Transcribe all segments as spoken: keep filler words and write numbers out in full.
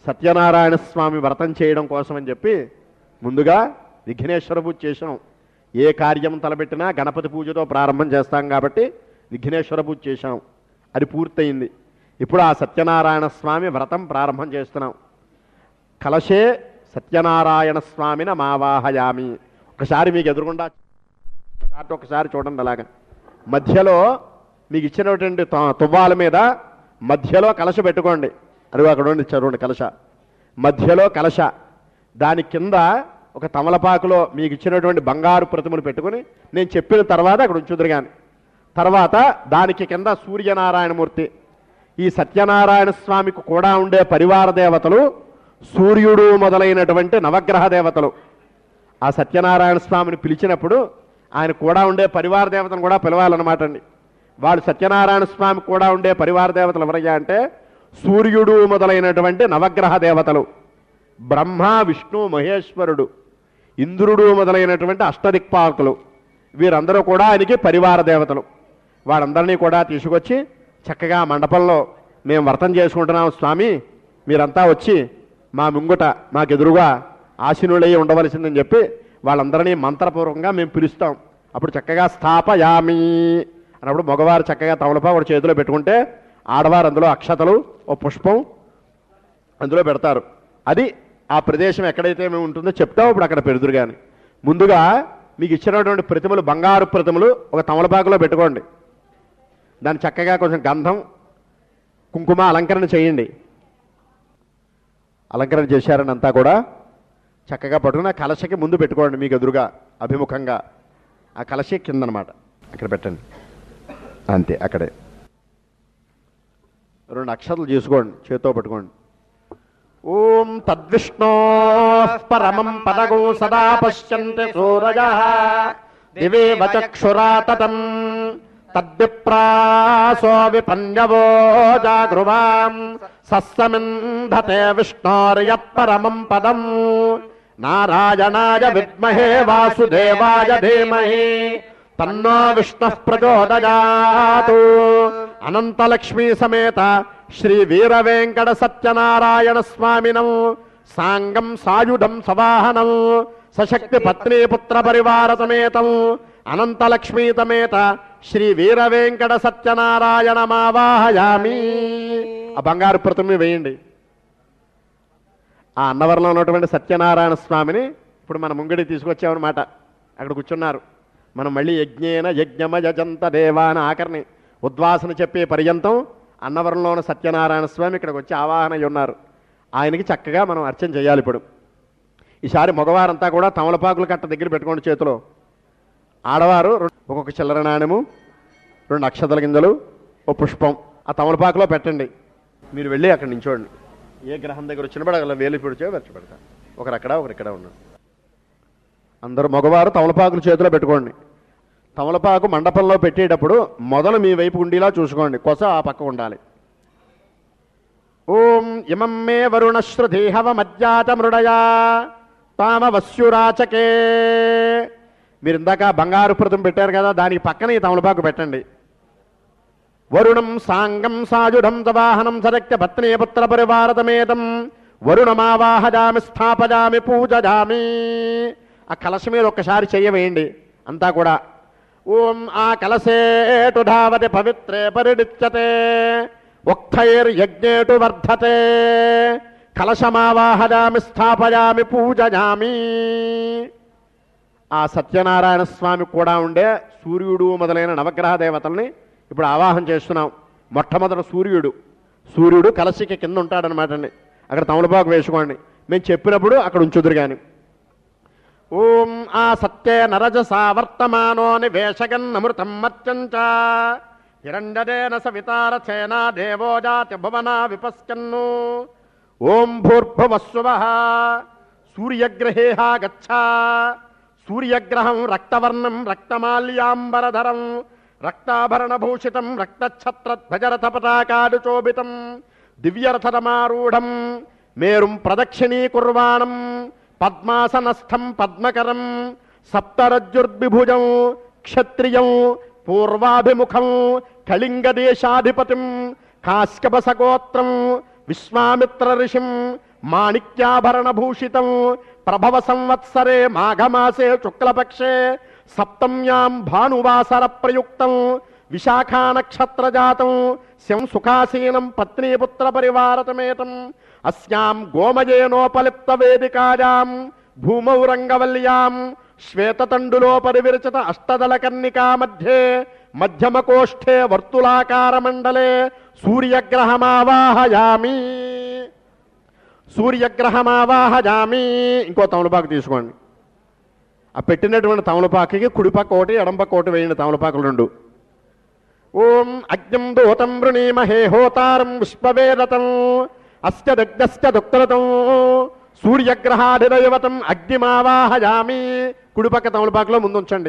సత్యనారాయణ స్వామి వ్రతం చేయడం కోసం అని చెప్పి ముందుగా విఘ్నేశ్వర పూజ చేసాం. ఏ కార్యం తలపెట్టినా గణపతి పూజతో ప్రారంభం చేస్తాం కాబట్టి విఘ్నేశ్వర పూజ చేశాం. అది పూర్తయింది. ఇప్పుడు ఆ సత్యనారాయణ స్వామి వ్రతం ప్రారంభం చేస్తున్నాం. కలశే సత్యనారాయణ స్వామిని మావాహయామి. ఒకసారి మీకు ఎదురుగుండా చాట్ ఒకసారి చూడండి. అలాగా మధ్యలో మీకు ఇచ్చినటువంటి తువ్వాల మీద మధ్యలో కలశ పెట్టుకోండి. అది అక్కడ ఉండి చూడండి కలశ, మధ్యలో కలశ, దాని కింద ఒక తమలపాకులో మీకు ఇచ్చినటువంటి బంగారు ప్రతిమలు పెట్టుకుని నేను చెప్పిన తర్వాత అక్కడ ఉంచుదురు. కానీ తర్వాత దానికి కింద సూర్యనారాయణమూర్తి. ఈ సత్యనారాయణ స్వామికి కూడా ఉండే పరివార దేవతలు సూర్యుడు మొదలైనటువంటి నవగ్రహ దేవతలు. ఆ సత్యనారాయణ స్వామిని పిలిచినప్పుడు ఆయన కూడా ఉండే పరివార దేవతను కూడా పిలవాలన్నమాట అండి. వాళ్ళు సత్యనారాయణ స్వామి కూడా ఉండే పరివార దేవతలు ఎవరయ్యా అంటే సూర్యుడు మొదలైనటువంటి నవగ్రహ దేవతలు, బ్రహ్మ విష్ణు మహేశ్వరుడు, ఇంద్రుడు మొదలైనటువంటి అష్టదిక్పాలకులు, వీరందరూ కూడా ఆయనకి పరివార దేవతలు. వాళ్ళందరినీ కూడా తీసుకొచ్చి చక్కగా మండపంలో మేము వ్రతం చేసుకుంటున్నాం స్వామి, మీరంతా వచ్చి మా ముంగుట మాకెదురుగా ఆశీనులై ఉండవలసిందని చెప్పి వాళ్ళందరినీ మంత్రపూర్వకంగా మేము పిలుస్తాం. అప్పుడు చక్కగా స్థాపయామి అన్నప్పుడు మగవారు చక్కగా తమలపా ఒక చేతిలో పెట్టుకుంటే ఆడవారు అందులో అక్షతలు ఓ పుష్పం అందులో పెడతారు. అది ఆ ప్రదేశం ఎక్కడైతే మేము ఉంటుందో చెప్తాం. ఇప్పుడు అక్కడ పెడుదురు. కానీ ముందుగా మీకు ఇచ్చినటువంటి ప్రతిమలు బంగారు ప్రతిమలు ఒక తమలపాకులో పెట్టుకోండి. దాన్ని చక్కగా కొంచెం గంధం కుంకుమ అలంకరణ చేయండి. అలంకరణ చేశారని అంతా కూడా చక్కగా పట్టుకుని ఆ కలశకి ముందు పెట్టుకోండి. మీకు ఎదురుగా అభిముఖంగా ఆ కలశ కిందనమాట అక్కడ పెట్టండి. అంతే, అక్కడే రెండు అక్షతలు చేసుకోండి, చేతితో పట్టుకోండి. ఓం తద్విష్ణో పరమం పదగో సదా పశ్యంతి సూరజః దివేవ చక్షురా తతం తద్విప్రాసో విపన్యవో జాగృవాం సస్సమింధతే విష్ణోర్యత్పరమం పదం నారాయణాయ విద్మహే వాసుదేవాయ ధీమహి తన్నో విష్ణుః ప్రచోదయాతు. అనంతలక్ష్మీ సమేత శ్రీ వీర వెంకట సత్యనారాయణ స్వామినం సాంగం సాయుధం సవాహనం సశక్తి పత్ని పుత్ర పరివార సమేతం అనంతలక్ష్మీ సమేత శ్రీ వీర వెంకట సత్యనారాయణ మావాహయామి. ఆ బంగారు ప్రతిమ వేయండి. ఆ అన్నవరంలో ఉన్నటువంటి సత్యనారాయణ స్వామిని ఇప్పుడు మన ముంగడి తీసుకొచ్చామన్నమాట. అక్కడ కూర్చున్నారు. మనం మళ్ళీ యజ్ఞేన యజ్ఞమయజంత దేవా అని ఆఖరిని ఉద్వాసన చెప్పే పర్యంతం అన్నవరంలో ఉన్న సత్యనారాయణ స్వామి ఇక్కడికి వచ్చి ఆవాహన ఉన్నారు. ఆయనకి చక్కగా మనం అర్చన చేయాలి. ఇప్పుడు ఈసారి మగవారంతా కూడా తమలపాకుల కట్ట దగ్గర పెట్టుకోండి చేతిలో. ఆడవారు ఒక్కొక్క చిల్లర నాణెము, రెండు అక్షతల గింజలు, ఓ పుష్పం ఆ తమలపాకులో పెట్టండి. మీరు వెళ్ళి అక్కడ నించోండి. ఏ గ్రహం దగ్గర వచ్చినప్పుడు అలా వేలు పిడిచో వెచ్చ పెడతారు. ఒకరు అక్కడ ఒకరు ఇక్కడ ఉన్నారు. అందరూ మగవారు తమలపాకులు చేతిలో పెట్టుకోండి. తమలపాకు మండపంలో పెట్టేటప్పుడు మొదలు మీ వైపు ఉండేలా చూసుకోండి, కొస ఆ పక్క ఉండాలి. ఓం ఇమం మే వరుణశ్రుతి హవమజ్జాత మృడయా తామవస్యురాచకే. మీరు ఇందాక బంగారు ప్రతిమ పెట్టారు కదా, దానికి పక్కన ఈ తమలపాకు పెట్టండి. వరుణం సాంగం సాయుధం తవాహనం సరక్య పత్ని పుత్ర పరివారతమేతం వరుణమావాహజామి స్థాపజామి పూజజామి. ఆ కలశ మీద ఒక్కసారి చెయ్యవేయండి అంతా కూడా. ఓం ఆ కలశేటు ధావతి పవిత్రే పరిడిచ్యతే ఉక్తైర్యజ్ఞేటు వర్ధతే కలశమావాహజామి స్థాపయామి పూజజామి. ఆ సత్యనారాయణ స్వామి కూడా ఉండే సూర్యుడు మొదలైన నవగ్రహ దేవతల్ని ఇప్పుడు ఆవాహన చేస్తున్నాం. మొట్టమొదటి సూర్యుడు సూర్యుడు కలశకి కింద ఉంటాడనమాట అండి. అక్కడ తమలపాకు వేసుకోండి. మేము చెప్పినప్పుడు అక్కడ ఉంచుదురు. కానీ ఓం ఆ సత్యే నరజసా వర్తమానో నివేశగన్నమృతం మర్చంచ హిరణ్యదేన సవితారథేనా దేవో జాతి భువనా విపశ్చన్ను. ఓం భూర్భువస్సువః సూర్యగ్రహేహ గచ్చ. సూర్యగ్రహం రక్తవర్ణం రక్తమాల్యాంబరధరం రక్తాభరణభూషితం రక్తఛత్రధ్వజరథ పతాకాడు శోభితం దివ్యరథరమారూఢం మేరుం ప్రదక్షిణీకుర్వాణం పద్మాసనస్థం పద్మకరం సప్తరజ్జుర్విభుజం క్షత్రియం పూర్వాభిముఖం కళింగదేశాధిపతిం కాశ్యపసగోత్రం విశ్వామిత్ర ఋషిం మాణిక్యాభరణ భూషితం ప్రభవ సంవత్సరే మాఘమాసే శుక్లపక్షే సప్తమ్యాం భానువాసర ప్రయుక్తం విశాఖా నక్షత్ర జాతం శం సుఖాసీనం పత్నీపుత్ర పరివారతమేతం అస్యాం గోమయేనోపలిప్త వేదికాయాం భూమౌ రంగవల్యాం శ్వేతతండులోపరి విరచిత అష్టదళ కన్నికా మధ్యే మధ్యమకోష్ఠే వర్తులాకార మండలే సూర్యగ్రహమావాహయామి సూర్యగ్రహమావాహయామి. ఇంకో తమలపాకు తీసుకోండి. ఆ పెట్టినటువంటి తమలపాకుకి కుడిపక్క ఒకటి ఎడంపక్క ఒకటి వేయండి, తమలపాకులు రెండు. ఓం అగ్నిం దూతం వృణీమహే హోతారం విశ్వవేదతం అస్య దగ్ధస్య దుక్తరతం సూర్యగ్రహాధిదైవతం అగ్నిమావాహయామి. కుడిపక్క తమలపాకులో ముందుంచండి.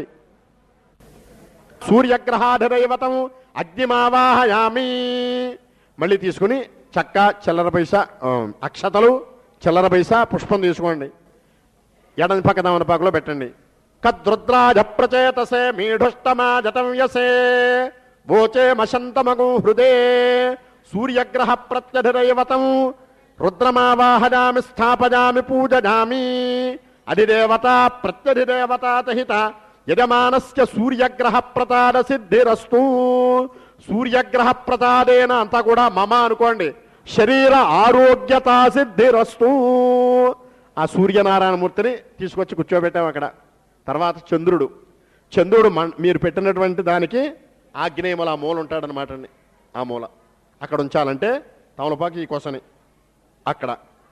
సూర్యగ్రహాధిదైవతం అగ్నిమావాహయామి. మళ్ళీ తీసుకుని చక్క చిల్లర పైసా అక్షతలు చిల్లర పైసా పుష్పం తీసుకోండి. ఎడని పక్క తమలపాకులో పెట్టండి. కద్రుద్రాజ ప్రచేతసే మీఢుష్టమా జటంయసే వోచే మశంతమగు హృదే సూర్యగ్రహ ప్రత్యధిదైవతం రుద్రమావాహయామి స్థాపయామి పూజయామి. అధిదేవత ప్రత్యధిదేవతాతహిత యజమానస్య సూర్యగ్రహ ప్రతాద సిద్ధిరస్తు. సూర్యగ్రహ ప్రతాదేన అంతా కూడా మమ అనుకోండి. శరీర ఆరోగ్యత సిద్ధిరస్తు. ఆ సూర్యనారాయణమూర్తిని తీసుకొచ్చి కూర్చోబెట్టాం అక్కడ. తర్వాత చంద్రుడు చంద్రుడు మీరు పెట్టినటువంటి దానికి ఆగ్నేయముల ఆ మూల ఉంటాడనమాట అండి. ఆ మూల అక్కడ ఉంచాలంటే తమలపాకు ఈ కోసని అక్కడ.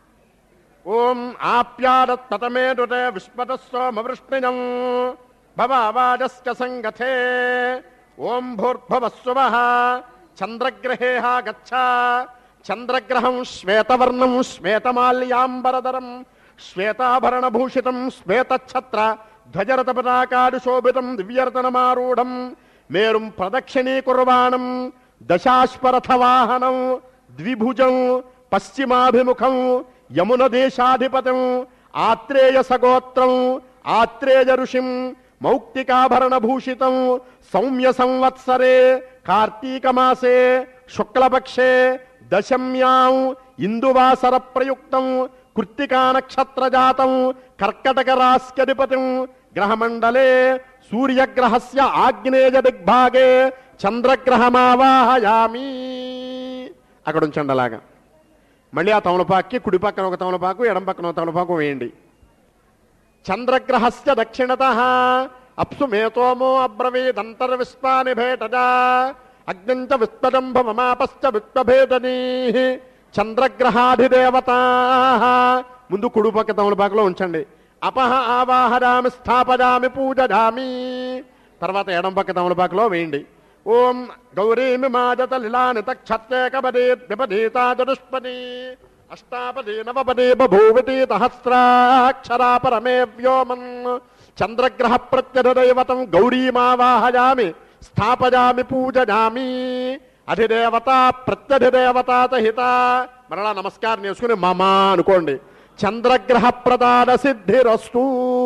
ఓం ఆప్యాదత్ పతమేదుతే విస్పతస్సోమవృష్ణిజం భవావాజస్య సంగతే ఓం భూర్భువస్సువః చంద్రగ్రహే గచ్చ. చంద్రగ్రహం శ్వేతవర్ణం శ్వేతమాల్యాంబరధరం శ్వేతాభరణభూషితం శ్వేతఛత్ర ధ్వజరథ పతాకాది శోభితం దివ్యరతనమారూఢం మేరుం ప్రదక్షిణీకుర్వాణం దశాశ్వరథవాహనం ద్విభుజం పశ్చిమాభిముఖం యమున దేశాధిపతం ఆత్రేయ సగోత్రం ఆత్రేయ ఋషిం మౌక్తికాభరణభూషితం సౌమ్య సంవత్సరే కార్తీక మాసే శుక్లపక్షే దశమ్యాం ఇందువాసర ప్రయుక్తం కృత్తికా నక్షత్ర జాతం కర్కటక రాస్యధిపతిం గ్రహమండలే సూర్యగ్రహస్య ఆగ్నేయ దిగ్భాగే చంద్రగ్రహమావాహయామి. అక్కడ ఉంచండి అలాగా. మళ్ళీ ఆ తమలపాకి కుడి పక్కన ఒక తమలపాకు ఎడం పక్కన ఒక తమలపాకు వేయండి. చంద్రగ్రహస్య దక్షిణతః అప్సు మేతోమో అబ్రవీదంతర్విశ్వాని భేటజా అగ్నంచ విశ్వజంభ మమాపశ్చ విశ్వభేదనీ చంద్రగ్రహాధిదేవతా. ముందు కుడి పక్క తమలపాకులో ఉంచండి. అపహ ఆవాహయామి స్థాపయామి పూజయామి. తర్వాత ఎడం పక్క తమలపాకులో వేయండి. ఓం గౌరీమి మాజత లీలానిత క్షత్రేకపదే ద్విపదీతా చతుష్పదీ అష్టాపదీ నవపదీ బభూవితి సహస్రాక్షరా పరమే వ్యోమన్ చంద్రగ్రహ ప్రత్యధిదైవతం గౌరీమావాహయామి స్థాపయామి పూజయామి. అధిదేవత ప్రత్యధిదేవతాతహిత. మరలా నమస్కారం చేసుకుని మమ అనుకోండి. చంద్రగ్రహ ప్రదాన సిద్ధిరస్తు.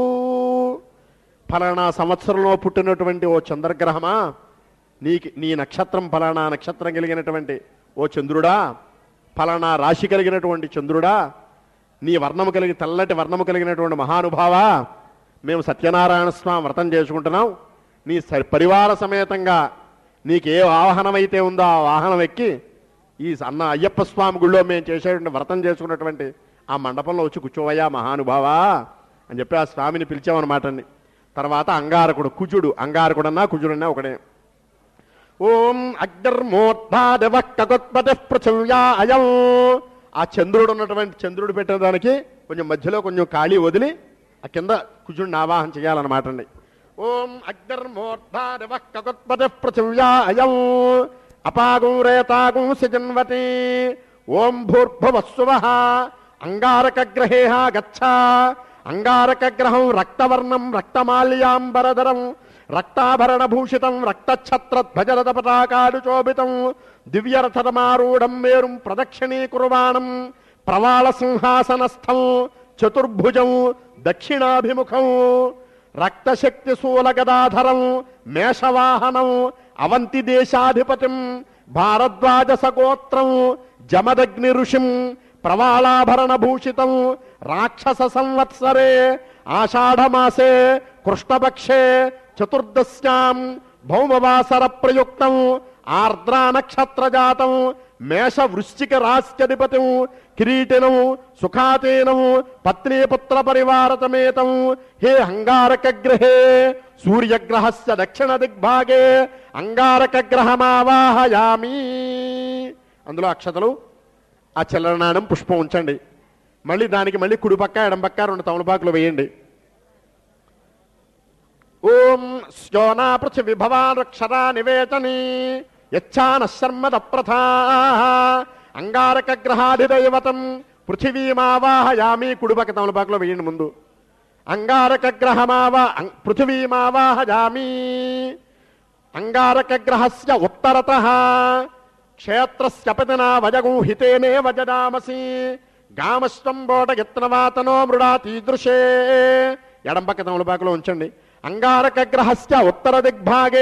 ఫలానా సంవత్సరంలో పుట్టినటువంటి ఓ చంద్రగ్రహమా, నీకు నీ నక్షత్రం ఫలానా నక్షత్రం కలిగినటువంటి ఓ చంద్రుడా, ఫలానా రాశి కలిగినటువంటి చంద్రుడా, నీ వర్ణము కలిగి తెల్లటి వర్ణము కలిగినటువంటి మహానుభావా, మేము సత్యనారాయణ స్వామి వ్రతం చేసుకుంటున్నాం. నీ పరివార సమేతంగా నీకే వాహనం అయితే ఉందో ఆ వాహనం ఎక్కి ఈ అన్న అయ్యప్ప స్వామి గుళ్ళో మేము చేసేటువంటి వ్రతం చేసుకున్నటువంటి ఆ మండపంలో వచ్చి కూర్చోవయ్యా మహానుభావా అని చెప్పి ఆ స్వామిని పిలిచామన్నమాట అండి. తర్వాత అంగారకుడు కుజుడు, అంగారకుడన్నా కుజుడన్నా ఒకడే. ఓం అగ్నిర్మోర్ధాదివక్కగోత్పతి పృథివ్యా అయం. ఆ చంద్రుడు ఉన్నటువంటి చంద్రుడు పెట్టేదానికి కొంచెం మధ్యలో కొంచెం ఖాళీ వదిలి ఆ కింద కుజుడిని ఆవాహన చేయాలన్నమాట అండి. ఓం అగ్నిర్మోర్ధాదివక్కగోత్పతి పృథివ్యా అయం అపాగం రేతాగం సిజన్వతి. ఓం భూర్భువస్సువః అంగారకగ్రహే గచ్చ. అంగారకగ్రహం రక్తవర్ణం రక్తమాల్యాంబరధరం రక్తాభరణభూషితం రక్తఛత్రధ్వజరథ పతాకాలు శోభితం దివ్యరథమారూఢం మేరుం ప్రదక్షిణీకుర్వాణం ప్రవాళ సింహాసనస్థం చతుర్భుజం దక్షిణాభిముఖం రక్తశక్తి శూలగదాధరం మేషవాహనం అవంతి దేశాధిపతిం భారద్వాజ సగోత్రం జమదగ్ని ఋషిం ప్రవాళాభరణ భూషితం రాక్షస సంవత్సరే ఆషాఢమాసే కృష్ణపక్షే చతుర్దశ్యాం భౌమవాసర ప్రయుక్తం ఆర్ద్రా నక్షత్ర జాతం మేష వృశ్చిక రాశ్యధిపతి కిరీటినం సుఖాతీనం పత్నీపుత్ర పరివారతమేతం హే అంగారక గ్రహే సూర్యగ్రహస్య దక్షిణ దిగ్భాగే అంగారక గ్రహమావాహయామి. అందులో అక్షతలు ఆ చలనానం పుష్పం ఉంచండి. మళ్ళీ దానికి మళ్ళీ కుడిపక్క ఎడంపక్క రెండు తమలపాకులు వేయండి. ఓం స్యోనా పృథివీ భవానక్షరా నివేచని యచ్చాన శర్మద ప్రథా అంగారక గ్రహాధిదైవతం పృథివీమావాహయామి. కుడిపక్క తమలపాకులో వేయండి ముందు. అంగారక గ్రహమావా పృథివీమావాహయామి. అంగారక గ్రహస్య ఉత్తరతః క్షేత్రస్య పతినా వజగూహితేనే వజదామసి గామశ్వంబోటయత్నవాతనో మృడాతీదృశే. ఎడంపక్క తమలపాకులో ఉంచండి. అంగారక గ్రహస్య ఉత్తర దిగ్భాగే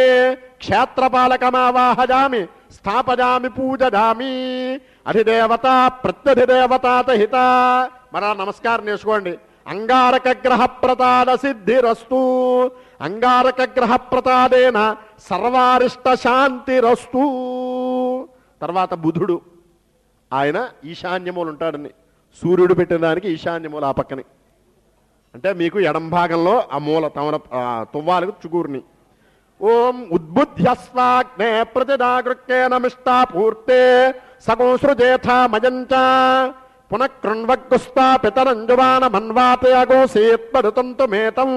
క్షేత్రపాలకమావాహయామి స్థాపయామి పూజయామి. అధిదేవత ప్రత్యధిదేవతాత హిత. మరా నమస్కారం చేసుకోండి. అంగారక గ్రహ ప్రతాద సిద్ధిరస్తు. అంగారక గ్రహ ప్రతాదేన సర్వారిష్ట శాంతిరస్తు. తర్వాత బుధుడు, ఆయన ఈశాన్యములు ఉంటాడని, సూర్యుడు పెట్టిన దానికి ఈశాన్యములు ఆ పక్కని, అంటే మీకు ఎడం భాగంలో ఆ మూల తమర తువ్వాలకు చుకూర్ని. ఓం ఉద్బుద్ధ్యస్వాగ్నే ప్రతిదాగృక్కేనమిష్టా పూర్తే సగోసృజేథామయంచ పునఃకృణ్వగ్గుస్తా పితరంజువాన మన్వాతే అగోసేత్పడుతంతు మేతం.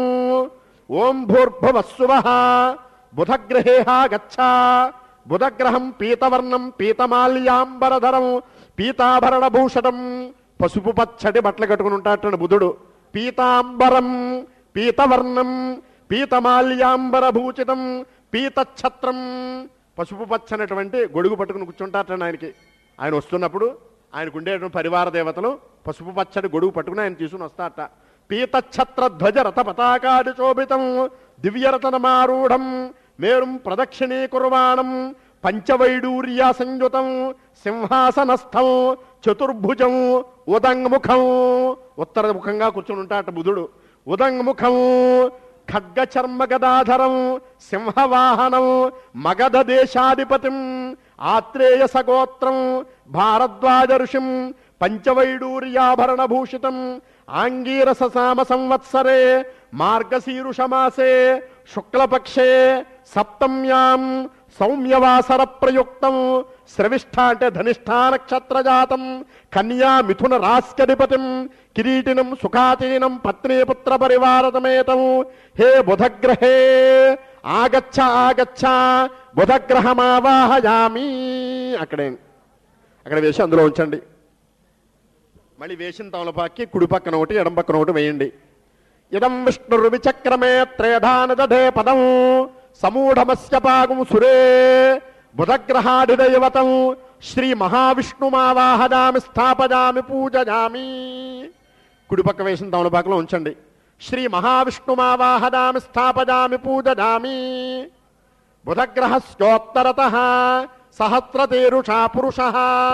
ఓం భూర్భువస్సువః బుధగ్రహేహ గచ్చ. బుధగ్రహం పీతవర్ణం పీతమాల్యాంబరధరం పీతాభరణ భూషణం. పసుపు పచ్చడి బట్టలు కట్టుకుని ఉంటాడు బుధుడు. పీతాంబరం పీతవర్ణం పీతమాల్యాంబర భూషితం పీతఛత్రం. పసుపు పచ్చనటువంటి గొడుగు పట్టుకుని కూర్చుంటారట ఆయనకి. ఆయన వస్తున్నప్పుడు ఆయనకు ఉండేటువంటి పరివార దేవతలు పసుపు పచ్చడి గొడుగు పట్టుకుని ఆయన తీసుకుని వస్తారట. పీతఛత్ర ధ్వజ రథ పతాకాది శోభితం దివ్యరతనమారూఢం మేరుం ప్రదక్షిణీకుర్వాణం పంచవైడూర్య సంయుతం సింహాసనస్థం చతుర్భుజం ఉదంగముఖం. ఉత్తర ముఖంగా కూర్చుని ఉంటాట బుధుడు. ఉదంగముఖం ఖడ్గ చర్మ గదాధరం సింహవాహనం మగధ దేశాధిపతిం ఆత్రేయ సగోత్రం భారద్వాజ ఋషిం పంచవైడూర్యాభరణ భూషితం ఆంగీరస సామ సంవత్సరే మార్గశీరుషమాసే శుక్లపక్షే సప్తమ్యాం సౌమ్యవాసర ప్రయుక్తం శ్రవిష్ఠ అంటే ధనిష్ఠా నక్షత్ర జాతం కన్యా మిథున రాస్యధిపతిం కిరీటినం సుఖాతీనం పత్నీపుత్ర పరివారతమేతం. హే బుధగ్రహే ఆగచ్చ ఆగచ్చ బుధగ్రహమావాహయామి. అక్కడే అక్కడ వేసి అందులో ఉంచండి. మళ్ళీ వేసిన తమలపాకి కుడి పక్కన ఒకటి ఎడం పక్కన ఒకటి వేయండి. ఇదం విష్ణుర్విచక్రమే త్రేధాన దధే పదం సమూఢమస్య పాగం సురే బుధగ్రహాధిదైవతం శ్రీ మహావిష్ణుమావాహయామి స్థాపయామి పూజయామి. కుడిపక్క వేసిన తమలపాకులో ఉంచండి. శ్రీ మహావిష్ణుమావాహయామి స్థాపయామి పూజయామి. బుధగ్రహస్యోత్తరతః సహస్రతేరుషా పురుషః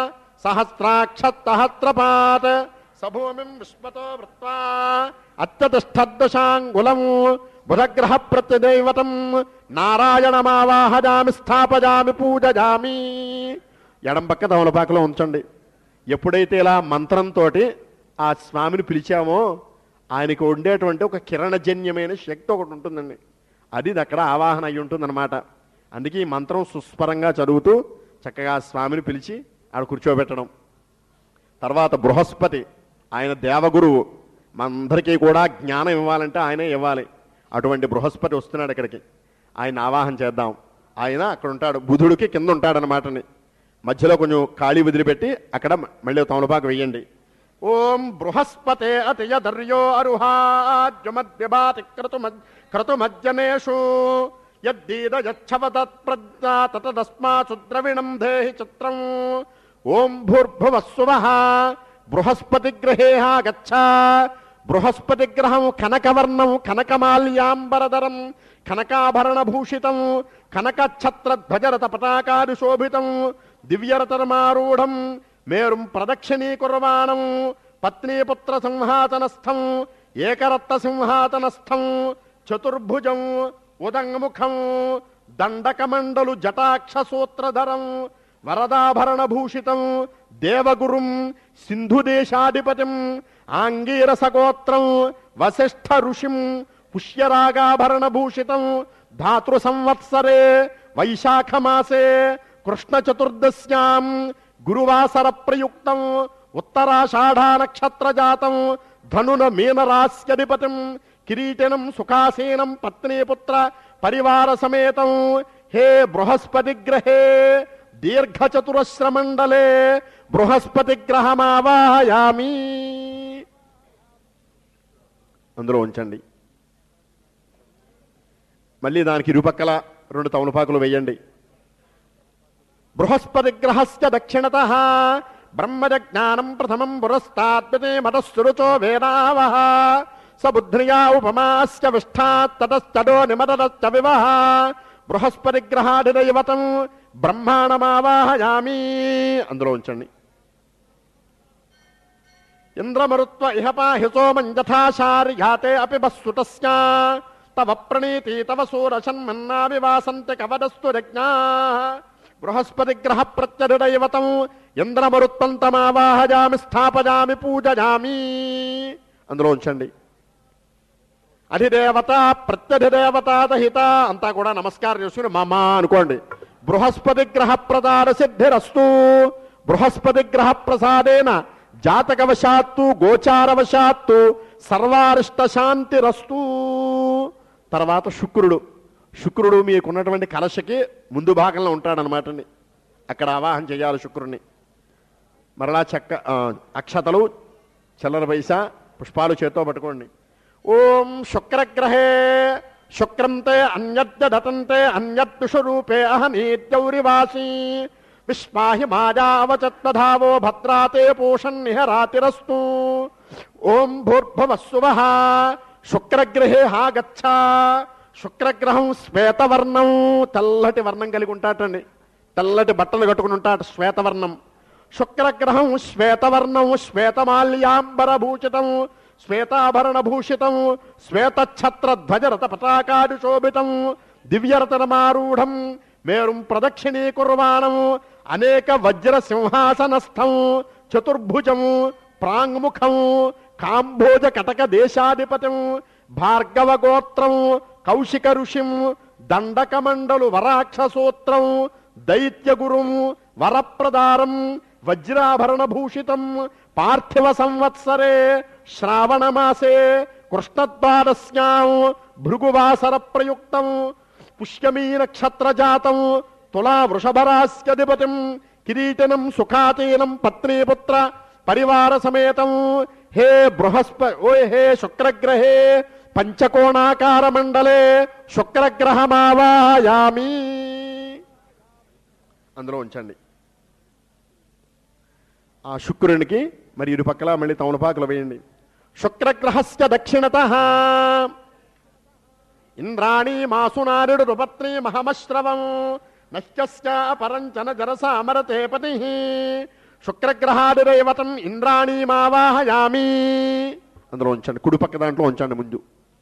సహస్రాక్షత్తహస్రపాత్ సభూమిం విశ్వతో వృత్వా అత్యతిష్ఠద్దశాంగులం బుధగ్రహ ప్రత్యదైవతం నారాయణమావాహయామి స్థాపయామి పూజయామి. ఎడం పక్క తమలపాకులో ఉంచండి. ఎప్పుడైతే ఇలా మంత్రంతో ఆ స్వామిని పిలిచామో ఆయనకు ఉండేటువంటి ఒక కిరణజన్యమైన శక్తి ఒకటి ఉంటుందండి. అది అక్కడ ఆవాహన అయి ఉంటుందన్నమాట. అందుకే ఈ మంత్రం సుస్పరంగా చదువుతూ చక్కగా స్వామిని పిలిచి ఆడ కూర్చోబెట్టడం. తర్వాత బృహస్పతి, ఆయన దేవగురువు, మనందరికీ కూడా జ్ఞానం ఇవ్వాలంటే ఆయనే ఇవ్వాలి. అటువంటి బృహస్పతి వస్తున్నాడు ఇక్కడికి. ఆయన ఆవాహన చేద్దాం. ఆయన అక్కడ ఉంటాడు, బుధుడికి కింద ఉంటాడనమాటని. మధ్యలో కొంచెం ఖాళీ వదిలిపెట్టి అక్కడ మళ్ళీ తమలపాకు వేయండి. ఓం బృహస్పతే అతియధర్యో అరుహాద్యుమద్యబాతి క్రతు క్రతుమజ్జనేషు యద్దీదయచ్చవతత్ప్రజ్ఞాతతస్మాత్సుద్రవిణం దేహి చిత్రం. ఓం భూర్భువస్సువః బృహస్పతిగ్రహేహ గచ్చ. బృహస్పతిగ్రహం కనకవర్ణం కనకమాల్యాంబరధరం కనకాభరణ భూషితం కనకఛత్ర ధ్వజరత పతాకాది శోభితం దివ్యరతనమారూఢం మేరుం ప్రదక్షిణీకుర్వాణం పత్నీపుత్ర సింహాసనస్థం ఏకరత్న సింహాసనస్థం చతుర్భుజం ఉదంగముఖం దండకమండలు జటాక్షసూత్రధరం వరదాభరణభూషితం దేవగురుం సింధుదేశాధిపతిం ఆంగీరసగోత్రం వసిష్ఠ ఋషిం పుష్యరాగాభరణభూషితం ధాతృ సంవత్సరే వైశాఖమాసే కృష్ణచతుర్దశ్యాం గురువాసర ప్రయుక్తం ఉత్తరాషాఢా నక్షత్రజాతం ధనున మీనరాస్యధిపతిం కిరీటినం సుఖాసీనం పత్నీపుత్ర పరివార సమేతం హే బృహస్పతి గ్రహే దీర్ఘచతురస్రమండలే బృహస్పతి గ్రహమావాహయామి. అందులో ఉంచండి. మళ్ళీ దానికి ఇరుపక్కల రెండు తమలపాకులు వేయండి. బృహస్పతి గ్రహస్య దక్షిణతః బ్రహ్మజ్ఞానం ప్రథమం పురస్తాద్వితే మతస్సురుచో వేదావహ సబుద్ధ్రియా ఉపమాస్య విష్ఠాత్ తతశ్చడో నిమతశ్చ వివహ బృహస్పతి గ్రహాధిదైవతం బ్రహ్మాణమావాహయామి. అందులో ఉంచండి. ఇంద్రమరుత్వ ఇహ పాహి సోమం యథాశార్యాతే అపి బస్సుతస్య తవ ప్రణీతి తవ సూరశన్మన్నా వివాసంతి కవదస్తు రజ్ఞా బృహస్పతి గ్రహ ప్రత్యధిదైవతం ఇంద్రమరుత్వం తమావాహయామి స్థాపయామి పూజయామి. అందులో ఉంచండి. అధిదేవత ప్రత్యధిదేవతాదహిత అంతా కూడా నమస్కారం చేసుకుని మమ అనుకోండి. బృహస్పతి గ్రహ ప్రసాద సిద్ధిరస్తు. బృహస్పతి గ్రహ ప్రసాదేన జాతకవశాత్తు గోచారవశాత్తు సర్వారిష్ట శాంతిరస్తు. తర్వాత శుక్రుడు. శుక్రుడు మీకున్నటువంటి కలశకి ముందు భాగంలో ఉంటాడనమాట. అక్కడ ఆవాహన చేయాలి శుక్రుడిని. మరలా చెక్క అక్షతలు చిల్లర పైసా పుష్పాలు చేత్తో పట్టుకోండి. ఓం శుక్రగ్రహే శుక్రంతే అన్యద్య దతంతే అన్యద్విషరూపే అహనీత్యౌరివాసీ విశ్వాహి మాయావచత్వధావో భద్రాతే పూషన్నిహరాతిరస్తు. ఓం భూర్భువస్సువః శుక్రగ్రహే హా గచ్చ. శుక్రగ్రహం శ్వేతవర్ణం తెల్లటి వర్ణం కలిగి ఉంటాటండి. తెల్లటి బట్టలు కట్టుకుని ఉంటాట శ్వేతవర్ణం. శుక్రగ్రహం శ్వేతవర్ణం శ్వేతమాల్యాంబరభూషితం శ్వేతాభరణభూషితం శ్వేతఛత్ర ధ్వజరత పతాకాది శోభితం దివ్యరతనమారూఢం మేరుం ప్రదక్షిణీకుర్వాణం అనేక వజ్ర సింహాసనస్థం చతుర్భుజం ప్రాంగ్ముఖం కాంభోజ కటక దేశాధిపతిం భార్గవ గోత్రం కౌశిక ఋషిం దండకమండలు వరాక్షసూత్రం దైత్యగురుం వరప్రదారం వజ్రాభరణభూషితం పార్థివ సంవత్సరే శ్రావణమాసే కృష్ణద్వాదశ్యాం భృగువాసర ప్రయుక్తం పుష్యమీ నక్షత్రజాతం తులా వృషభరాస్యధిపతిం కిరీటినం సుఖాతీనం పత్నీపుత్ర పరివార సమేతం హే బృహస్పతి ఓ హే శుక్రగ్రహే పంచకోణాకార మండలే శుక్రగ్రహమావాయామి. అందులో ఉంచండి. ఆ శుక్రునికి మరి ఇరు పక్కల మళ్ళీ తమలపాకులు వేయండి. శుక్రగ్రహస్య దక్షిణతః ఇంద్రాణి మాసునారుడు రుపత్ని మహమశ్రవం నశ్చస్య పరంచన జరస అమరతే పతి శుక్రగ్రహాదిరేవతం ఇంద్రాణి మావాహయామి. అందులో ఉంచండి. కుడి పక్క దాంట్లో ఉంచండి ముందు.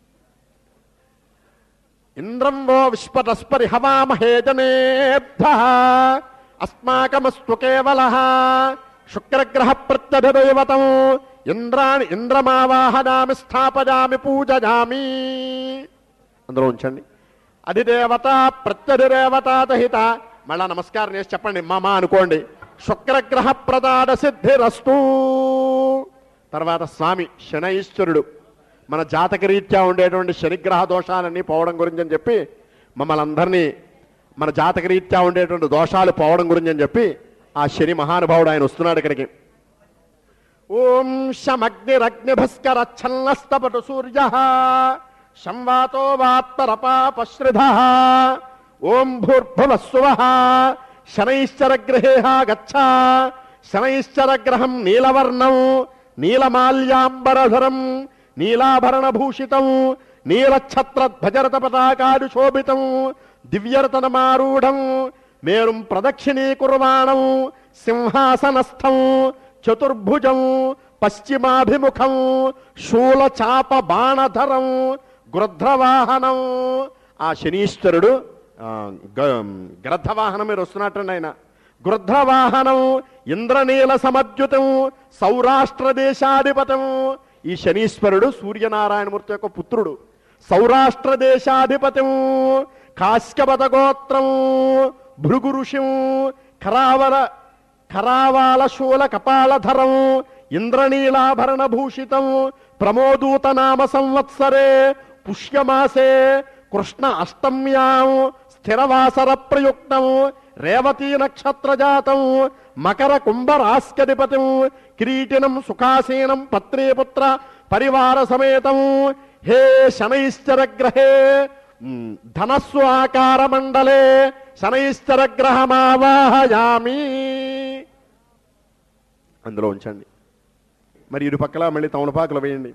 ఇంద్రం వో విశ్వతస్పరి హవామహే జనేభ్యః అస్మాకమస్తు కేవలః శుక్రగ్రహ ప్రత్యధిదైవతం ఇంద్రాణి ఇంద్రమావాహయామి స్థాపయామి పూజయామి. అందులో ఉంచండి. అధిదేవత ప్రత్యధిదేవతాదహిత మళ్ళా నమస్కారం చేసి చెప్పండి మమ అనుకోండి. శుక్రగ్రహ ప్రదాన సిద్ధిరస్తు. తర్వాత స్వామి శనైశ్వరుడు మన జాతక రీత్యా ఉండేటువంటి శనిగ్రహ దోషాలన్నీ పోవడం గురించి అని చెప్పి మమ్మల్ని అందరినీ మన జాతక రీత్యా ఉండేటువంటి దోషాలు పోవడం గురించి అని చెప్పి ఆ శని మహానుభావుడు ఆయన వస్తున్నాడు ఇక్కడికి. ఓం శమగ్నిరగ్నిభస్కర ఛల్లస్తపటు సూర్య సంవాతో వాత్తరపాపశ్రిధ ఓం భూర్భువస్సువః శనైశ్చరగ్రహే గచ్చ. శనైశ్చరగ్రహం నీలవర్ణం నీలమాల్యాంబరధరం నీలాభరణభూషితం నీలఛత్రధ్వజరత పతాకాది శోభితం దివ్యరతనమారూఢం మేరుం ప్రదక్షిణీకుర్వాణం సింహాసనస్థం చతుర్భుజం పశ్చిమాభిముఖం శూల చాప బాణధరం గృధ్రవాహనం. ఆ శనీశ్వరుడు గ్రద్ధవాహనం మీరు వస్తున్నట్టండి. ఆయన గృధ్రవాహనం ఇంద్రనీల సమద్యుతం సౌరాష్ట్ర దేశాధిపతం. ఈ శనీశ్వరుడు సూర్యనారాయణమూర్తి యొక్క పుత్రుడు. సౌరాష్ట్ర దేశాధిపతం కాశ్యపత గోత్రం భృగు ఋషిం కరావల కరావాల శూల కపాలధరం ఇంద్రనీలాభరణ భూషితం ప్రమోదూత నామ సంవత్సరే పుష్యమాసే కృష్ణ అష్టమ్యాం స్థిరవాసర ప్రయుక్తం రేవతీ నక్షత్ర జాతం మకర కుంభరాస్కధిపతిం కిరీటినం సుఖాసీనం పత్నీపుత్ర పరివార సమేతం. హే శనైశ్చర గ్రహే ధనస్సు ఆకార మండలే శనైశ్చర గ్రహమావాహయామి. అందులో ఉంచండి. మరి ఇరుపక్కల మళ్ళీ తమలపాకులు వేయండి.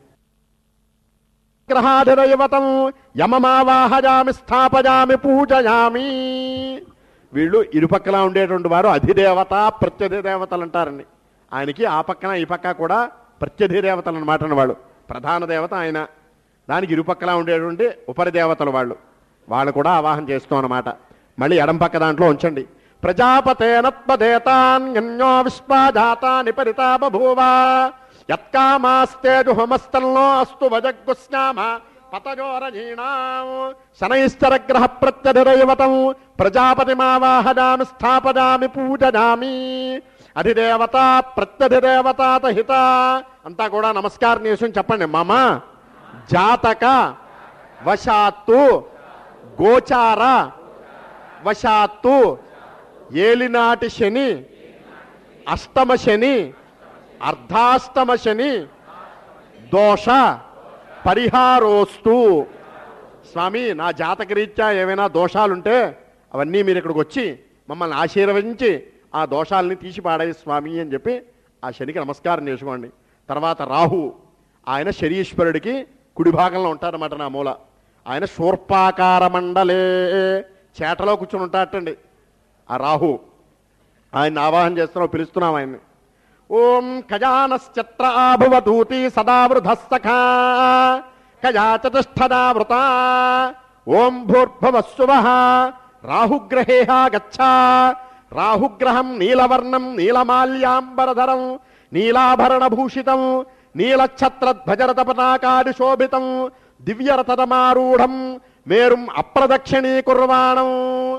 గ్రహాధిదైవతం యమమావాహయామి స్థాపయామి పూజయామి. వీళ్ళు ఇరుపక్కల ఉండేటువంటి వారు అధిదేవత ప్రత్యధిదేవతలు అంటారండి. ఆయనకి ఆ పక్కన ఈ పక్క కూడా ప్రత్యధిదేవతలు అనమాట. వాళ్ళు ప్రధాన దేవత ఆయన, దానికి ఇరుపక్కల ఉండేటువంటి ఉపరిదేవతలు వాళ్ళు వాళ్ళు కూడా ఆవాహన చేస్తాం అన్నమాట. మళ్ళీ ఎడం పక్క దాంట్లో ఉంచండి. ప్రజాపతేనత్పదేతాన్యో విశ్వాజాతాని పరితా బభూవ యత్కామాస్తేజుహమస్తల్లో అస్తు వజగ్గుస్నామ పతజోరజీణాం. శనైశ్చర గ్రహ ప్రత్యధిదైవతం ప్రజాపతిమావాహయామి స్థాపయామి పూజయామి. అధిదేవత ప్రత్యధిదేవతాత హిత. అంతా కూడా నమస్కారం చేసి చెప్పండి. మమ జాతక వశాత్తు గోచార వశాత్తు ఏలినాటి శని అష్టమ శని అర్ధాష్టమ శని దోష పరిహారోస్తు. స్వామి, నా జాతకరీత్యా ఏమైనా దోషాలుంటే అవన్నీ మీరు ఇక్కడికి వచ్చి మమ్మల్ని ఆశీర్వదించి ఆ దోషాలని తీసి పాడాయి స్వామి అని చెప్పి ఆ శనికి నమస్కారం చేసుకోండి. తర్వాత రాహు, ఆయన శనీశ్వరుడికి కుడి భాగంలో ఉంటారన్నమాట. నా మూల ఆయన శూర్పాకార మండలే చేటలో కూర్చొని ఉంటాటండి ఆ రాహు. ఆయన ఆవాహన చేస్తున్నాం, పిలుస్తున్నాం ఆయన్ని. ఓం ఖజానశ్చత్ర ఆభువదూతి సదావృధస్తఖా ఖజా చతుష్ఠదావృత ఓం భూర్భువస్సువః రాహుగ్రహేహ గచ్చ. రాహుగ్రహం నీలవర్ణం నీలమాల్యాంబరధరం నీలాభరణభూషితం నీలఛత్రధ్వజరత పతాకాది శోభితం దివ్యరథమారూఢం మేరుం అప్రదక్షిణీకుర్వాణం.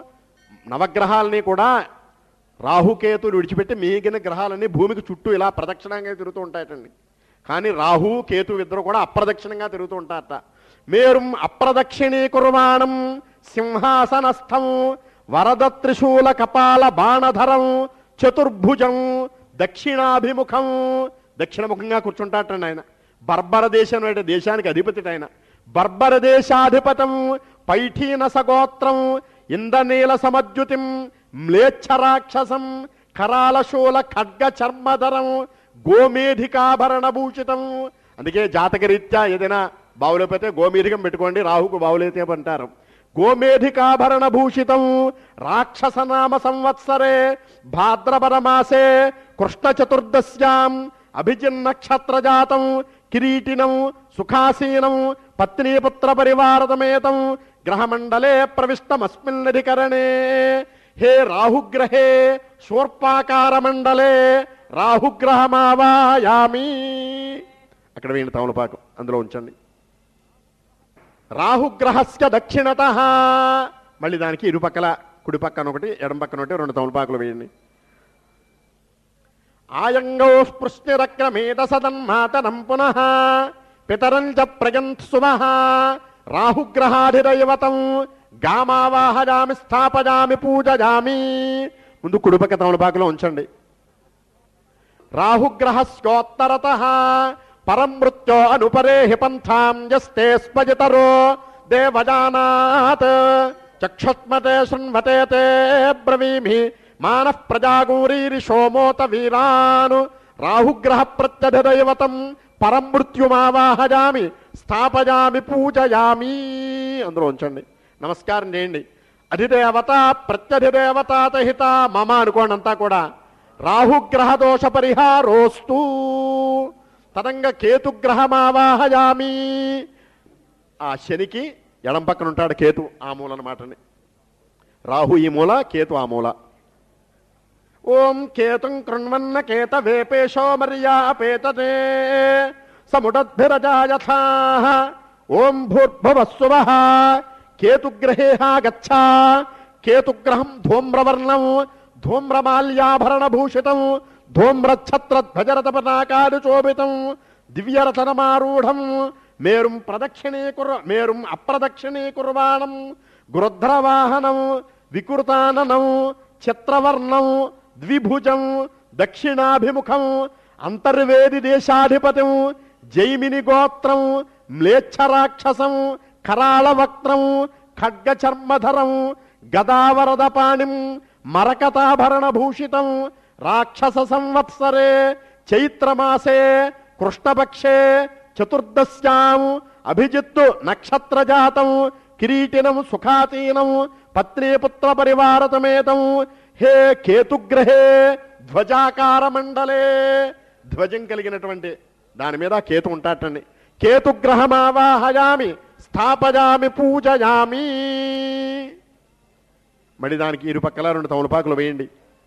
నవగ్రహాలని కూడా రాహుకేతులు విడిచిపెట్టి మిగిలిన గ్రహాలన్నీ భూమికి చుట్టూ ఇలా ప్రదక్షిణంగా తిరుగుతూ ఉంటాయటండి. కానీ రాహు కేతు ఇద్దరు కూడా అప్రదక్షిణంగా తిరుగుతూ ఉంటారట. మేరుం అప్రదక్షిణీకుర్వాణం సింహాసనస్థం వరద త్రిశూల కపాల బాణధరం చతుర్భుజం దక్షిణాభిముఖం. దక్షిణముఖంగా కూర్చుంటాటండి ఆయన. బర్బర దేశం అంటే దేశానికి అధిపతి ఆయన. బర్బర దేశాధిపతం పైఠీన సగోత్రం ఇంద్రనీల సమద్యుతిం మ్లేచ్ఛరాక్షసం కరాలశూల ఖడ్గ చర్మధరం గోమేధికాభరణ భూషితం. అందుకే జాతకరీత్యా ఏదైనా బావులైపోతే గోమేధికం పెట్టుకోండి, రాహుకు బావులైతే అంటారు. గోమేధికాభరణ భూషితం రాక్షసనామ సంవత్సరే భాద్రపద మాసే కృష్ణ చతుర్దశ్యాం అభిజిన్ నక్షత్ర జాతం కిరీటినం సుఖాసీనం పత్నీపుత్ర పరివారతమేతం గ్రహమండలే ప్రవిష్టమస్మిన్నధికరణే. హే రాహుగ్రహే శూర్పాకార మండలే రాహుగ్రహమావాయామి. అక్కడ వేయండి తమలపాకు, అందులో ఉంచండి. రాహుగ్రహస్య దక్షిణత. మళ్ళీ దానికి ఇరుపక్కల కుడి పక్కన ఒకటి ఎడం పక్కన ఒకటి రెండు తమలపాకులు వేయండి. ఆయంగౌ స్పృష్టిరక్రమేత సదన్మాతనం పునః పితరం చ ప్రజంత్సువః రాహుగ్రహాధిదైవతం గామావాహయామి స్థాపయామి పూజయామి. ముందు కుడిపక్క తమలపాకులో ఉంచండి. రాహుగ్రహస్యోత్తరతః పరం మృత్యో అనుపరేహి పంథాం యస్తే స్పజితరో దేవజానాత్ చక్షుష్మతే శృణ్వతే తే బ్రవీమి మానః ప్రజాగూరీరి సోమోత వీరాను. రాహుగ్రహ ప్రత్యధిదైవతం పరం మృత్యుమావాహయామి స్థాపయామి పూజయామి. అందులో ఉంచండి, నమస్కారం చేయండి. అధిదేవత ప్రత్యధిదేవతాత హిత మమ అనుకోండి అంతా కూడా. రాహుగ్రహ దోష పరిహారోస్తు తదంగ కేతుగ్రహమావాహయామి. ఆ శనికి ఎడం పక్కన ఉంటాడు కేతు, ఆ మూల అన్నమాటని. రాహు ఈ మూల, కేతు ఆ మూల. ఓం కేతుం కృణ్వన్న కేత వేపేశో మర్యాపేతతే సముడద్భిరజాయథా. ఓం భూర్భువస్సువః కేతుగ్రహేహ గచ్చ. కేతుగ్రహం ధూమ్రవర్ణం ధూమ్రమాల్యాభరణభూషితం ధూమ్రఛత్రధ్వజరతపతాకాది శోభితం దివ్యరథనమారూఢం మేరుం ప్రదక్షిణీకుర్ మేరుం అప్రదక్షిణీకుర్వాణం గురుధ్రవాహనం వికృతాననం చిత్రవర్ణం ద్విభుజం దక్షిణాభిముఖం అంతర్వేది దేశాధిపతిం జైమిని గోత్రం మ్లేచ్ఛరాక్షసం కరాళవక్త్రం ఖడ్గచర్మధరం గదావరదపాణిం మరకతాభరణభూషితం రాక్షస సంవత్సరే చైత్రమాసే కృష్ణపక్షే చతుర్దశ్యాం అభిజిత్తు నక్షత్రజాతం కిరీటినం సుఖాతీనం పత్నీపుత్ర పరివారతమేతం. హే కేతుగ్రహే ధ్వజాకార మండలే, ధ్వజం కలిగినటువంటి దాని మీద కేతు ఉంటాటండి. కేతుగ్రహమావాహయామి స్థాపయామి పూజయామి. మరి దానికి ఇరుపక్కల రెండు తమలపాకులు వేయండి.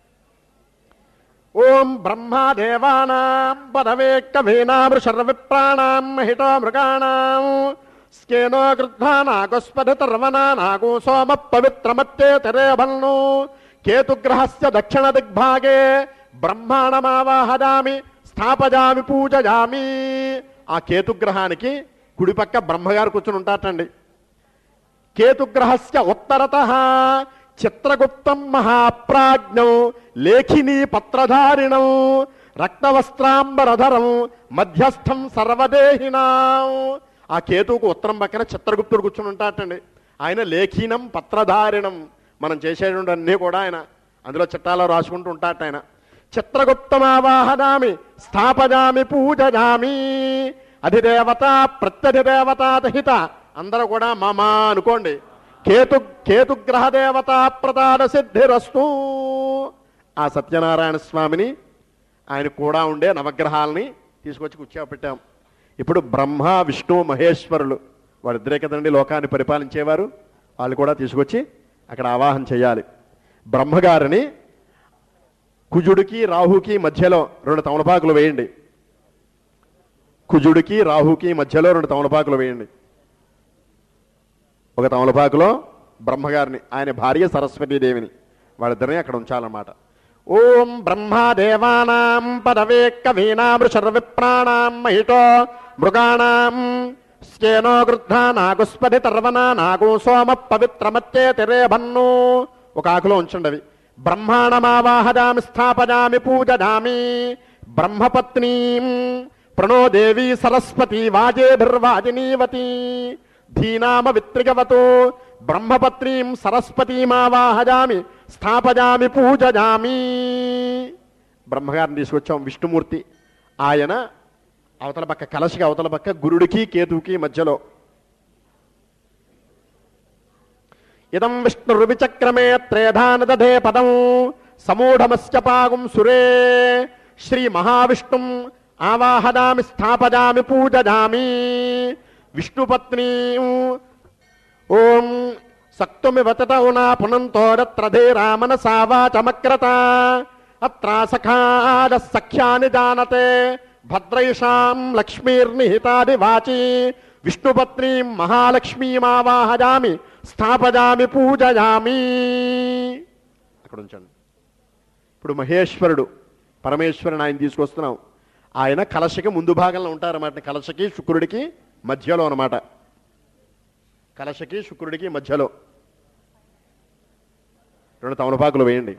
ఓం బ్రహ్మదేవానాం పదవేక్కవేనామృషర్విప్రాణాం మహితో మృగాణాం స్కేనో గృధ్వానాగుస్పధితర్వనానాగో సోమ పవిత్రమత్తే తెరేభల్ను. కేతుగ్రహస్య దక్షిణ దిగ్భాగే బ్రహ్మాణమావాహయామి స్థాపయామి పూజయామి. ఆ కేతుగ్రహానికి కుడిపక్క బ్రహ్మగారు కూర్చుని ఉంటాటండి. కేతుగ్రహస్య ఉత్తరతః చిత్రగుప్తం మహాప్రాజ్ఞం లేఖినీ పత్రధారిణం రక్తవస్త్రాంబరధరం మధ్యస్థం సర్వదేహినాం. ఆ కేతువుకు ఉత్తరం పక్కన చిత్రగుప్తుడు కూర్చుని ఉంటాటండి. ఆయన లేఖీనం పత్రధారిణం, మనం చేసేటువంటి అన్నీ కూడా ఆయన అందులో చిట్టాలో రాసుకుంటూ ఉంటాట. ఆయన చిత్రగుప్తమావాహనామి స్థాపయామి పూజయామి. అధిదేవత ప్రత్యధిదేవతాహిత అందరూ కూడా మామా అనుకోండి. కేతు కేతుగ్రహ దేవత ప్రదాన సిద్ధిరస్తు. ఆ సత్యనారాయణ స్వామిని ఆయన కూడా ఉండే నవగ్రహాలని తీసుకొచ్చి కూర్చోపెట్టాం. ఇప్పుడు బ్రహ్మ విష్ణు మహేశ్వరులు వాళ్ళిద్దరే కదండి లోకాన్ని పరిపాలించేవారు, వాళ్ళు కూడా తీసుకొచ్చి అక్కడ ఆవాహన చేయాలి. బ్రహ్మగారిని కుజుడికి రాహుకి మధ్యలో రెండు తమలపాకులు వేయండి. కుజుడికి రాహుకి మధ్యలో రెండు తమలపాకులు వేయండి. ఒక తమలపాకులో బ్రహ్మగారిని, ఆయన భార్య సరస్వతీదేవిని, వాళ్ళిద్దరిని అక్కడ ఉంచాలన్నమాట. ఓం బ్రహ్మదేవానాం పదవేక్కవీనామృషర్విప్రాణాం మహితో మృగాణాం స్కేనో గృధ్వానాగుస్పది తర్వనానాగో సోమ పవిత్రమత్తే తెరేభన్ను. ఒక ఆకులో ఉంచండి అవి. బ్రహ్మాణమావాహయామి స్థాపయామి పూజయామి. బ్రహ్మపత్నీం ప్రణో దేవీ సరస్వతి వాజేభిర్వాజినీవతి ధీనామ విత్రిగవతో బ్రహ్మపత్నీం సరస్వతీమావాహయామి స్థాపయామి పూజయామి. బ్రహ్మగారిని తీసుకొచ్చాం. విష్ణుమూర్తి ఆయన అవతల పక్క కలశకి అవతల పక్క గురుడికి కేతువుకి మధ్యలో. ఇదం విష్ణుర్విచక్రమే త్రేధానదధే పదం సమూఢమస్య పాగుం సురే శ్రీ మహావిష్ణుం ఆవాహయామి స్థాపయామి పూజయామి. విష్ణుపత్ని ఓం సక్తుమివతౌనా పునంతోరత్రధేరా మనసా వాచమక్రత అత్రా సఖాద సఖ్యాని జానతే భద్రైషాం లక్ష్మీర్నిహితాది వాచి విష్ణుపత్నీం మహాలక్ష్మీమావాహయామి స్థాపయామి పూజయామి. అక్కడ ఉంచండి. ఇప్పుడు మహేశ్వరుడు పరమేశ్వరుని ఆయన తీసుకొస్తున్నాం. ఆయన కలశకి ముందు భాగంలో ఉంటారన్నమాట. కలశకి శుక్రుడికి మధ్యలో అన్నమాట. కలశకి శుక్రుడికి మధ్యలో రెండు తమలపాకులు వేయండి.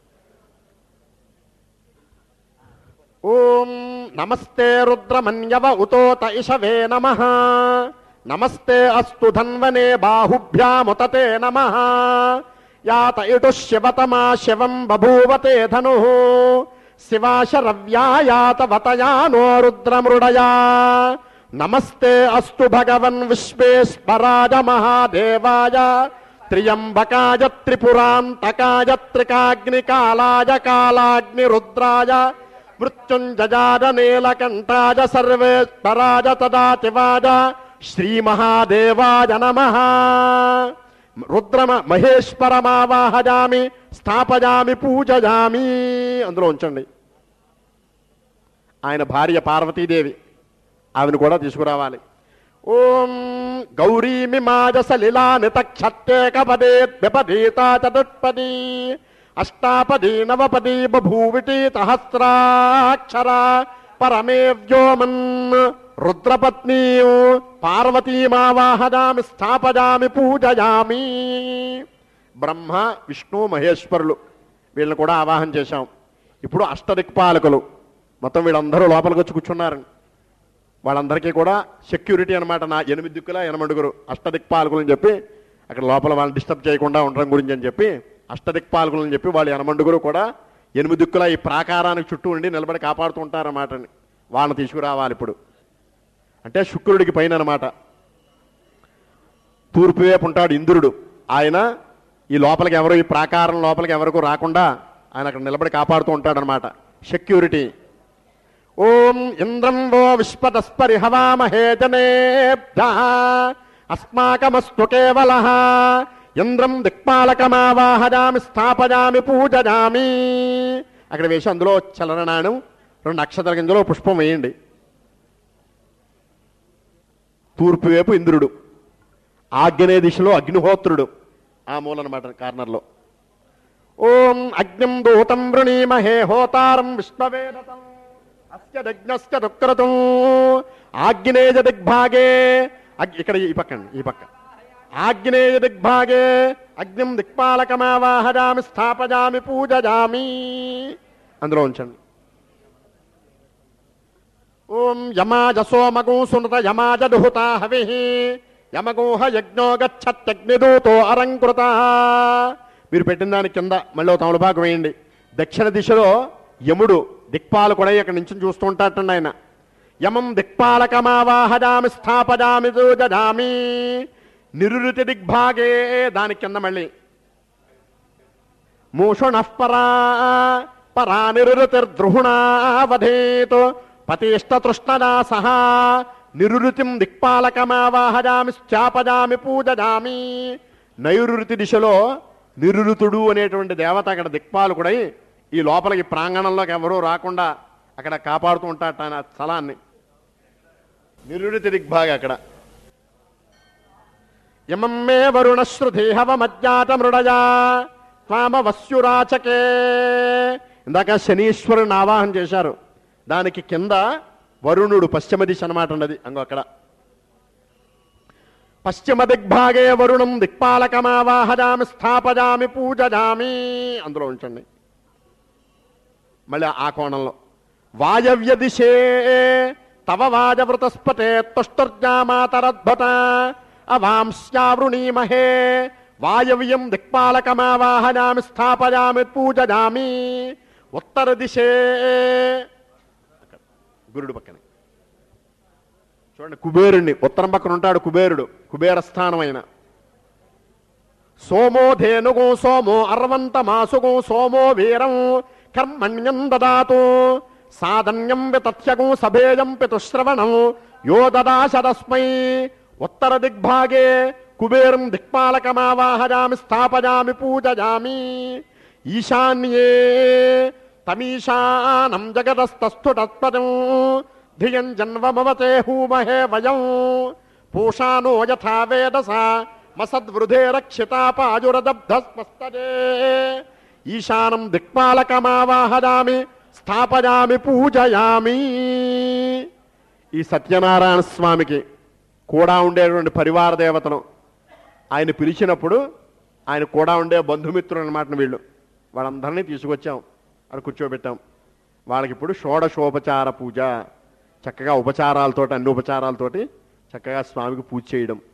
ఓం నమస్తే రుద్రమన్యవ ఉతోత ఇషవే నమః నమస్తే అస్తు ధన్వనే బాహుభ్యాముతతే నమః యాత ఇటు శివతమా శివం బభూవతే ధను శివాశరవ్యాయాత వతయానో రుద్రమృడయా నమస్తే అస్తు భగవన్ విశ్వేశ్వరాయ మహాదేవాయ త్రియంబకాయ త్రిపురాంతకాయ త్రికాగ్నికాలాయ కాలాగ్ని రుద్రాయ మృత్యుంజయాయ నీలకంఠాయ సర్వేశ్వరాయ తదాతివాయ శ్రీమహాదేవాయ నమః. రుద్రమ మహేశ్వరమావాహయామి స్థాపయామి పూజయామి. అందులో ఉంచండి. ఆయన భార్య పార్వతీదేవి, ఆమెను కూడా తీసుకురావాలి. ఓం గౌరీమిమాయ సలిలానితక్షట్టేకపదే ద్విపదీతా చతుష్పదీ అష్టాపదీ నవపదీ బభూవిటి సహస్రాక్షర పరమే వ్యోమన్ రుద్రపత్నీ పార్వతీమావాహయామి స్థాపయామి పూజయామి. బ్రహ్మ విష్ణు మహేశ్వరులు వీళ్ళని కూడా ఆవాహన చేశాం. ఇప్పుడు అష్టదిక్పాలకులు మొత్తం వీళ్ళందరూ లోపలికి వచ్చి కూర్చున్నారు. వాళ్ళందరికీ కూడా సెక్యూరిటీ అనమాట. నా ఎనిమిది దిక్కుల ఎనమడుగురు అష్టదిక్పాలకులు అని చెప్పి అక్కడ లోపల వాళ్ళని డిస్టర్బ్ చేయకుండా ఉండడం గురించి అని చెప్పి అష్టదిక్పాలకులు అని చెప్పి వాళ్ళు ఎనమండుగురు కూడా ఎనిమిది దిక్కుల ఈ ప్రాకారానికి చుట్టూ ఉండి నిలబడి కాపాడుతూ ఉంటారన్నమాట. వాళ్ళని తీసుకురావాలి ఇప్పుడు. అంటే శుక్రుడికి పైన అనమాట. తూర్పు వైపు ఉంటాడు ఇంద్రుడు. ఆయన ఈ లోపలికి ఎవరు ఈ ప్రాకారం లోపలికి ఎవరికి రాకుండా ఆయన అక్కడ నిలబడి కాపాడుతూ ఉంటాడనమాట. సెక్యూరిటీ. ఓం ఇంద్రం వో విశ్వతస్పరి హవామహే జనేభ్యః అస్మాకమస్తు కేవలః ఇంద్రం దిక్పాలకమావాహయామి స్థాపయామి పూజయామి. అక్కడ వేసి అందులో చలననాణం రెండు అక్షతల కిందలో పుష్పం వేయండి. తూర్పు వైపు ఇంద్రుడు, ఆగ్నేయ దిశలో అగ్నిహోత్రుడు, ఆ మూలనమాట కార్నర్లో. ఓం అగ్నిం దూతం వృణీమహే హోతారం విశ్వవేదతం అస్య యజ్ఞస్య దుక్రతుం ఆగ్నేయ దిగ్భాగే. ఇక్కడ ఈ పక్క ఈ పక్క ఆగ్నేయ దిగ్భాగే అగ్నిం దిక్పాలకమావాహయామి స్థాపయామి పూజయామి. అందులో ఉంచండి. ఓం యమాజ సోమగో సునత యమాజ దుహుతా హవిః యమగోహ యజ్ఞో గచ్చత్యగ్నిదూతో అరంకృత. మీరు పెట్టిన దాని కింద మళ్ళీ తమలపాకు వేయండి. దక్షిణ దిశలో యముడు దిక్పాలకుడై అక్కడి నుంచి చూస్తూ ఉంటాటండి ఆయన. యమం దిక్పాలకమావాహయామి స్థాపయామి పూజయామి. నిరుతి దిగ్భాగే దాని కింద మళ్ళీ మూషుణః పరా పరా నిరుతిర్ద్రుహుణావధేత్ పతిష్టతృష్ణదా సహా నిరుతిం దిక్పాలకమావాహయామి స్థాపయామి పూజయామి. నైరుతి దిశలో నిరుతుడు అనేటువంటి దేవత అక్కడ దిక్పాలకుడై ఈ లోపలికి ప్రాంగణంలోకి ఎవరూ రాకుండా అక్కడ కాపాడుతూ ఉంటాట ఆ స్థలాన్ని. నిరుతి దిగ్భాగ అక్కడ. యమం మే వరుణశ్రుతి హవమజ్ఞాత మృడయా త్వామవస్యురాచకే. ఇందాక శనీశ్వరుని ఆవాహన చేశారు. దానికి కింద వరుణుడు పశ్చిమ దిశ అనమాట ఉన్నది. అంగో అక్కడ పశ్చిమ దిగ్భాగే వరుణం దిక్పాలకమావాహయామి స్థాపయామి పూజయామి. అందులో ఉంచండి. మళ్ళీ ఆ కోణంలో వాయవ్య దిశే తవ వాజవృతస్పతే తుష్టర్జామాతరద్భుత అవాంశ్యావృణీమహే వాయవ్యం దిక్పాలకమావాహయామి స్థాపయామి పూజయామి. ఉత్తర దిశే గురుడు పక్కనే చూడండి. కుబేరుణ్ణి ఉత్తరం పక్కన ఉంటాడు కుబేరుడు. కుబేర స్థానమైన సోమో ధేనుగో సోమో అర్వంతమాసుగో సోమో వీరం కర్మణ్యం దదాతు సాధన్యం వితత్యగో సభేయం పితుశ్రవణం యో దదాశదస్మై. ఉత్తర దిగ్భాగే కుబేరం దిక్పాలకమావాహయామి స్థాపయామి పూజయామి. ఈశాన్యే తమీశానం జగదస్తస్థుటత్పదం ధియం జన్వమవతే హూమహే వయం పూషానో యథా వేదస మసద్వృధే రక్షితాపాజురదబ్ధస్మస్తదే. ఈశానం దిక్పాలకమావాహయామి స్థాపయామి పూజయామి. ఈ సత్యనారాయణ స్వామికి కూడా ఉండేటువంటి పరివార దేవతను ఆయన పిలిచినప్పుడు ఆయన కూడా ఉండే బంధుమిత్రులు అన్నమాట వీళ్ళు. వాళ్ళందరినీ తీసుకొచ్చాం, అక్కడ కూర్చోబెట్టాం. వాళ్ళకి ఇప్పుడు షోడశోపచార పూజ, చక్కగా ఉపచారాలతోటి అన్ని ఉపచారాలతోటి చక్కగా స్వామికి పూజ చేయడం.